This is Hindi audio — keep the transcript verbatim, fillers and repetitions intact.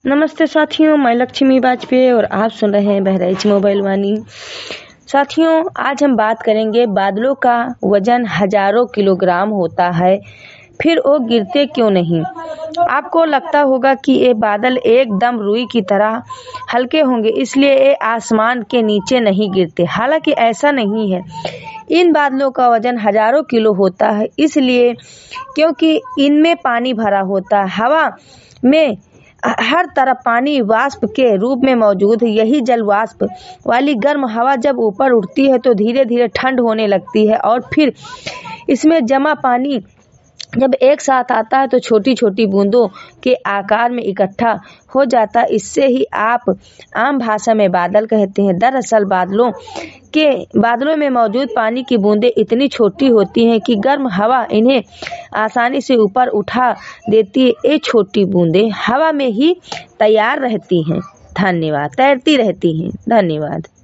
नमस्ते साथियों, मैं लक्ष्मी वाजपेयी और आप सुन रहे हैं बहराइच मोबाइल वाणी। साथियों, आज हम बात करेंगे बादलों का वजन हजारों किलोग्राम होता है, फिर वो गिरते क्यों नहीं। आपको लगता होगा कि ये बादल एकदम रुई की तरह हल्के होंगे, इसलिए ये आसमान के नीचे नहीं गिरते। हालांकि ऐसा नहीं है। इन बादलों का वजन हजारों किलो होता है, इसलिए क्योंकि इनमें पानी भरा होता है। हवा में हर तरफ पानी वाष्प के रूप में मौजूद है। यही जल वाष्प वाली गर्म हवा जब ऊपर उठती है तो धीरे धीरे ठंड होने लगती है और फिर इसमें जमा पानी जब एक साथ आता है तो छोटी छोटी बूंदों के आकार में इकट्ठा हो जाता है। इससे ही आप आम भाषा में बादल कहते हैं। दरअसल बादलों के बादलों में मौजूद पानी की बूंदें इतनी छोटी होती हैं कि गर्म हवा इन्हें आसानी से ऊपर उठा देती है। ये छोटी बूंदें हवा में ही तैयार रहती हैं। धन्यवाद। तैरती रहती हैं। धन्यवाद।